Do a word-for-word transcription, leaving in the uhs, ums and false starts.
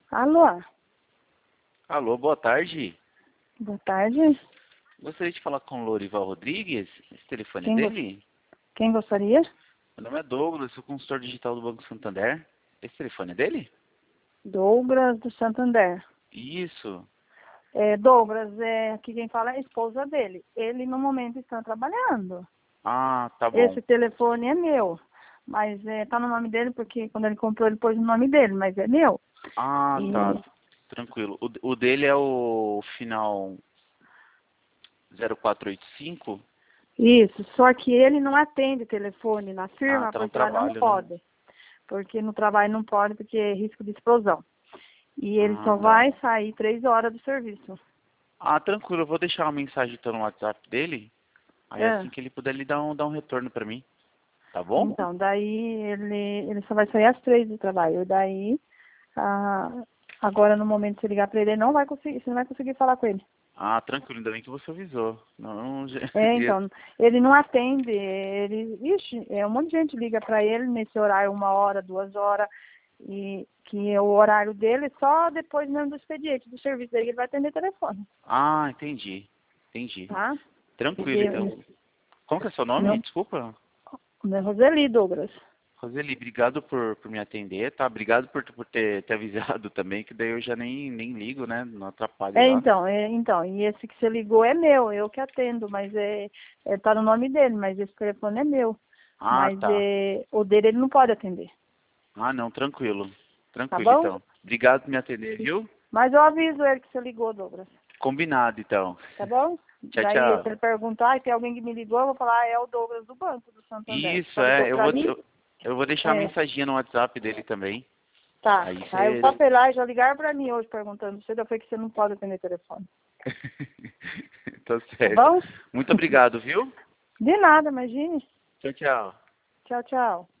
Alô? Alô, boa tarde. Boa tarde. Gostaria de falar com o Lorival Rodrigues. Esse telefone é Quem, go- dele? quem gostaria? Meu nome é Douglas, sou consultor digital do Banco Santander. Esse telefone é dele? Douglas do Santander. Isso. É, Douglas, é, aqui quem fala é a esposa dele. Ele no momento está trabalhando. Ah, tá bom. Esse telefone é meu. Mas é, tá no nome dele porque quando ele comprou ele pôs no nome dele, mas é meu. Ah, tá. E Tranquilo. O, o dele é o final zero quatro oito cinco? isso, só que ele não atende telefone na Ah, firma tá no porque lá não trabalho, né? pode. Porque no trabalho não pode porque é risco de explosão. E ele Ah, só tá. vai sair três horas do serviço. Ah, tranquilo. Eu vou deixar uma mensagem então no WhatsApp dele. Aí É. assim que ele puder, ele dá um, dá um retorno pra mim. Tá bom? Então, daí ele, ele só vai sair às três do trabalho. Daí, ah, agora no momento de você ligar para ele, ele não vai conseguir, você não vai conseguir falar com ele. Ah, tranquilo. Ainda bem que você avisou. Não, já... É, então, ele não atende, ele, ixi, é, um monte de gente liga para ele nesse horário, uma hora, duas horas, e que é o horário dele só depois mesmo do expediente, do serviço dele, ele vai atender telefone, Ah, entendi. Entendi. tá? Tranquilo, Ele, então. Como que é seu nome? meu, Desculpa. meu Roseli, Douglas. Roseli, obrigado por, por me atender, tá? Obrigado por, por ter, ter avisado também, que daí eu já nem, nem ligo, né? Não atrapalho É, lá. então, é, então, e esse que você ligou é meu, eu que atendo, mas é, é tá no nome dele, mas esse telefone é meu. Ah, Mas tá. é, o dele ele não pode atender, Ah, não, tranquilo. tá Tranquilo, bom? então. Obrigado por me atender, viu? Mas eu aviso ele que você ligou, Douglas, Combinado, então. tá bom? Tchau, Daí, se tchau. ele perguntar, e tem alguém que me ligou, eu vou falar, ah, é o Douglas do banco do Santander. Isso, Só ligou é. Eu pra vou, mim? eu, eu vou deixar a É, mensaginha no WhatsApp dele também. tá. Aí Aí eu você... só fui lá e já ligaram pra mim hoje perguntando, você já foi que você não pode atender telefone, Tá tá certo. bom? Muito obrigado, viu? De nada, imagine. Tchau, tchau. Tchau, tchau.